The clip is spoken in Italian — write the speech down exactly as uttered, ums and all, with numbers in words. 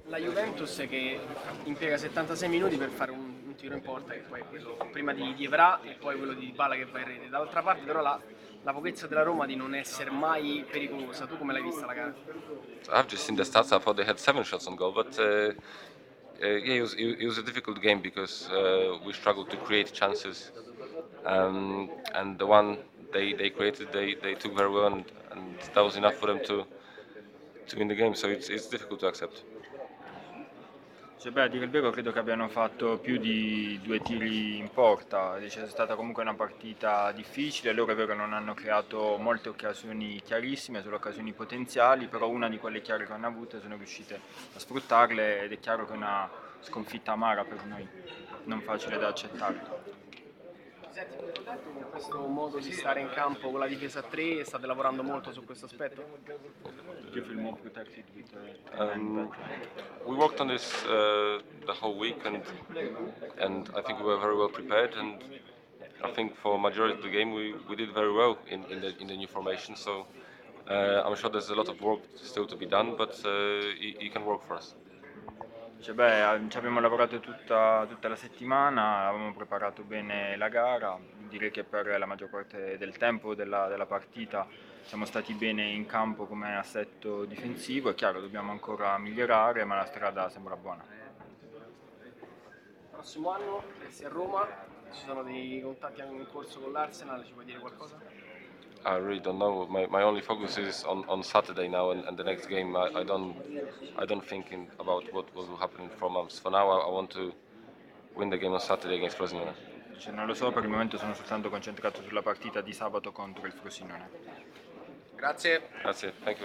La Juventus che impiega settantasei minuti per fare un, un tiro in porta, che poi è quello prima di, di Evra e poi quello di Dybala che va in rete. Dall'altra parte però la, la pochezza della Roma di non essere mai pericolosa. Tu come l'hai vista la gara? I've just seen the stats. I thought they had seven shots on goal, but uh, uh, yeah, it was, it, it was a difficult game because uh, we struggled to create chances, um, and the one they, they created, they, they took very well, and, and that was enough for them to to win the game. So it's it's difficult to accept. Cioè, beh, a dire il vero credo che abbiano fatto più di due tiri in porta, dice, è stata comunque una partita difficile, loro è vero non hanno creato molte occasioni chiarissime, solo occasioni potenziali, però una di quelle chiare che hanno avute sono riuscite a sfruttarle ed è chiaro che è una sconfitta amara per noi, non facile da accettare. Senti, con questo modo di stare in campo con la difesa a tre state lavorando molto su questo aspetto? Do you feel more protected with the Um, we worked on this uh, the whole week, and and I think we were very well prepared. And I think for majority of the game, we, we did very well in, in the in the new formation. So uh, I'm sure there's a lot of work still to be done, but uh, it, it can work for us. Cioè, beh, ci abbiamo lavorato tutta, tutta la settimana, avevamo preparato bene la gara, direi che per la maggior parte del tempo della, della partita siamo stati bene in campo come assetto difensivo, è chiaro dobbiamo ancora migliorare ma la strada sembra buona. Prossimo anno resti a Roma, ci sono dei contatti anche in corso con l'Arsenal, ci puoi dire qualcosa? I really don't know. My, my only focus is on, on Saturday now and, and the next game. I, I don't I don't think in, about what, what will happen in four months. For now, I, I want to win the game on Saturday against Frosinone. Cioè, non lo so, per il momento sono soltanto concentrato sulla partita di sabato contro il Frosinone. Grazie. That's it. Thank you.